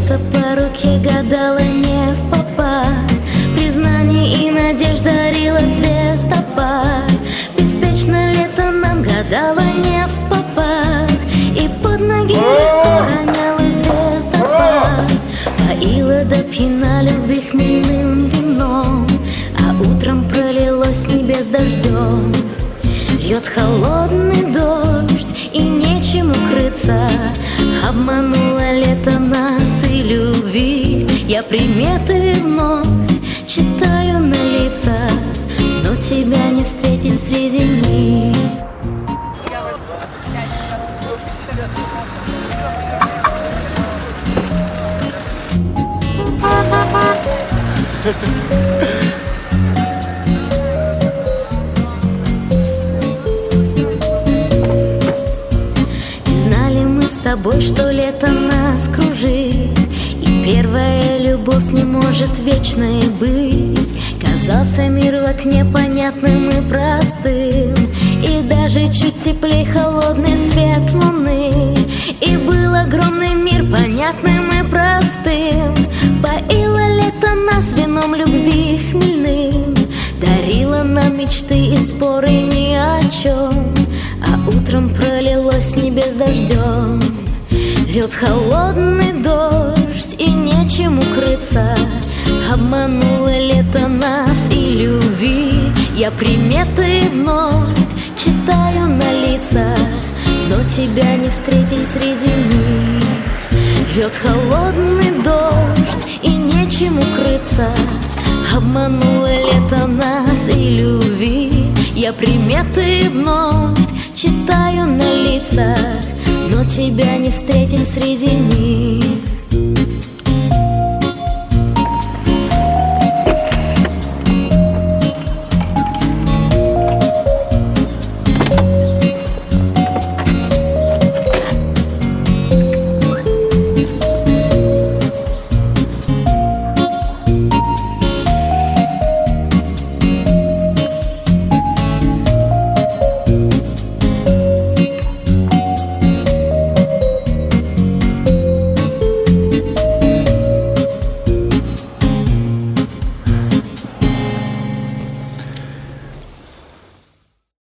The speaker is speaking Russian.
лето по руке гадала не впопад, признание и надежда дарила звездопад. Беспечно лето нам гадало не впопад, и под ноги легко ронялась звездопад. Поила до пьяна любви хмельным вином, а утром пролилось с небес дождем. Льет холодный дождь, и нечем укрыться. Обмануло лето нас и любви. Я приметы вновь читаю на лицах, но тебя не встретить среди них. С тобой, что лето нас кружит, и первая любовь не может вечной быть. Казался мир в окне понятным и простым, и даже чуть теплей холодный свет луны. И был огромный мир понятным и простым. Поило лето нас вином любви хмельным, дарило нам мечты и споры ни о чем, а утром пролилось с небес дождем. Льет холодный дождь, и нечем укрыться. Обмануло лето нас и любви. Я приметы вновь читаю на лицах, но тебя не встретить среди них. Льет холодный дождь, и нечем укрыться. Обмануло лето нас и любви. Я приметы вновь читаю на лицах, но тебя не встретить среди них.